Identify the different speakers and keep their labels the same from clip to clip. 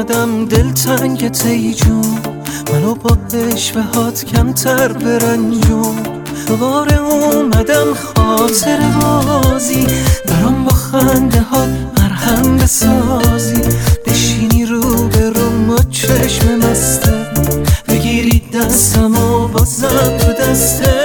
Speaker 1: اومدم دلتنگت ای جون، منو با عشوهات کمتر برنجون. دوباره اومدم خاطر بازی، برام با خنده ها مرهم بسازی. بشینی رو به روم و چشم مسته، بگیری دستم و بازم تو دسته.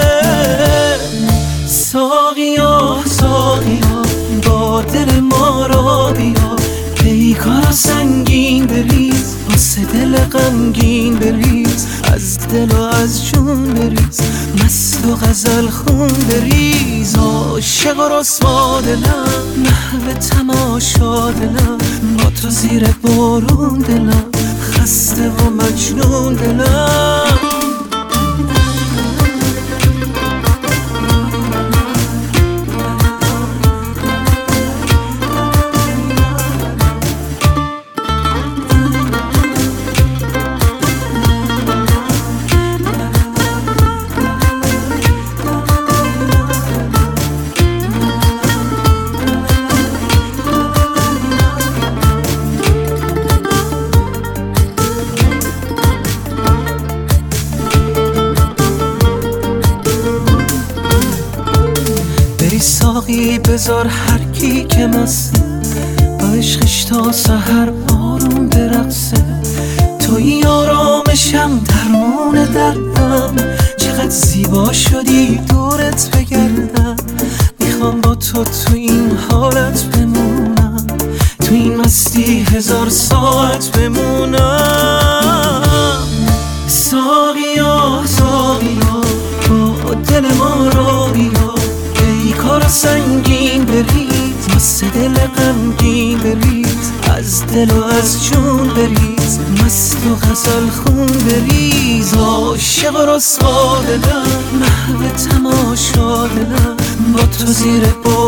Speaker 1: ساقیا ساقیا با دل ما را بیا، پیکارا سنگین بریز، واسه دل غمگین بریز. از دل و از جون بریز، مست و غزل خون بریز. عاشق و رسوا دلم، محو تماشا دلم، با تو زیر بارون دلم، خسته و مجنون دلم. ساقی بذار هر کی که مسته، با عشقش تا سحر آروم برقصه. توی آرامشم درمون دردم، چقدر زیبا شدی دورت بگردم. میخوام با تو این حالت بمونم، تو این مستی 1000 ساعت بمونم. ساقیا ساقیا با دل ما را بیا، کارا سنگین بریز، واسه دل غمگین بریز. از دل و از جون بریز، مست و غزل خون بریز. عاشق و رسوا دلم، محو تماشا دلم، با تو زیر